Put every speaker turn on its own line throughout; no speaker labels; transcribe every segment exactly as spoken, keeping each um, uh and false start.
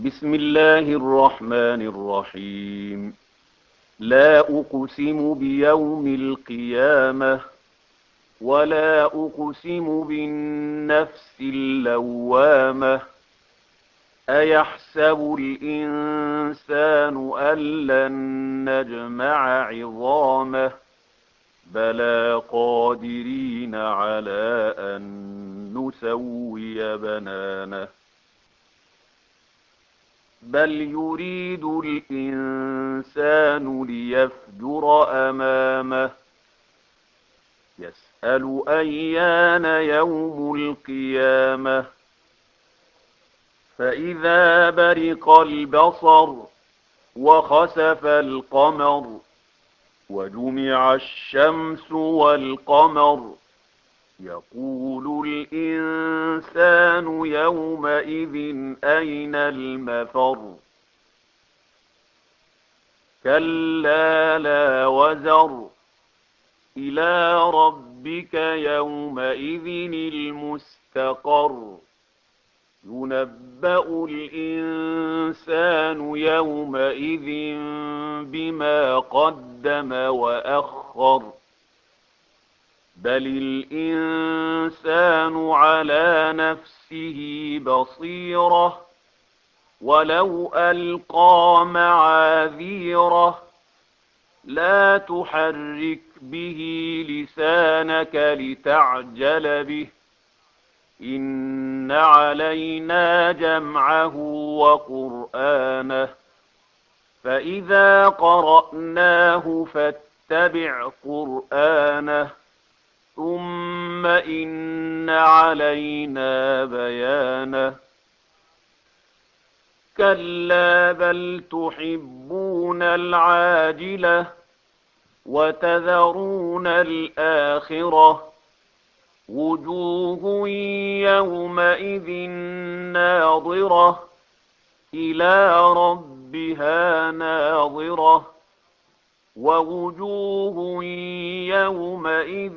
بسم الله الرحمن الرحيم. لا أقسم بيوم القيامة ولا أقسم بالنفس اللوامة. أيحسب الإنسان أن لن نجمع عظامه بلى قادرين على أن نسوي بنانه. بل يريد الإنسان ليفجر أمامه يسأل أيان يوم القيامة. فإذا برق البصر وخسف القمر وجمع الشمس والقمر يقول الإنسان يومئذ أين المفر. كلا لا وزر إلى ربك يومئذ المستقر. ينبأ الإنسان يومئذ بما قدم وأخر. بل الإنسان على نفسه بصيرة ولو ألقى معاذيره. لا تحرك به لسانك لتعجل به. إن علينا جمعه وقرآنه فإذا قرأناه فاتبع قرآنه ثم إن علينا بيانه. كلا بل تحبون العاجلة وتذرون الآخرة. وجوه يومئذ ناظرة إلى ربها ناظرة. ووجوه يومئذ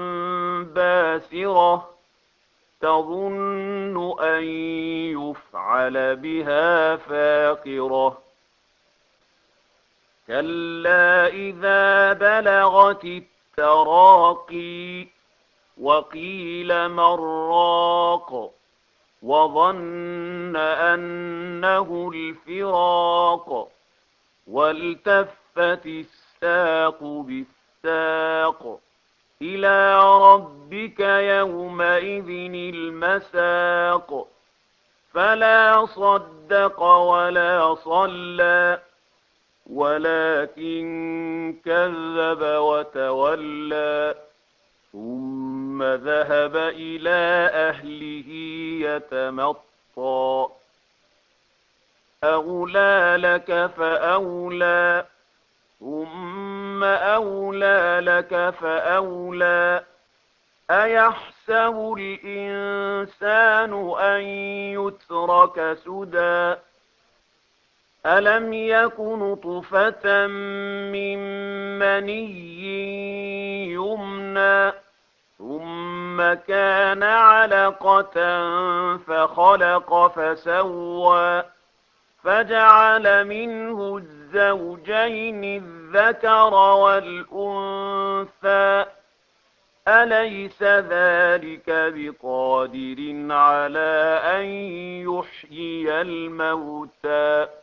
باسرة تظن أن يفعل بها فاقرة. كلا إذا بلغت التراقي وقيل من راق وظن أنه الفراق والتفت الساق بالساق. إلى ربك يومئذ المساق. فلا صدق ولا صلى ولكن كذب وتولى ثم ذهب إلى أهله يتمطى. أولى لك فأولى ثم أولى لك فأولى. أيحسب الإنسان أن يترك سدى. ألم يك نطفة من مني يمنى ثم كان علقة فخلق فسوى فجعل منه الزوجين الذكر والأنثى. أليس ذلك بقادر على أن يحيي الموتى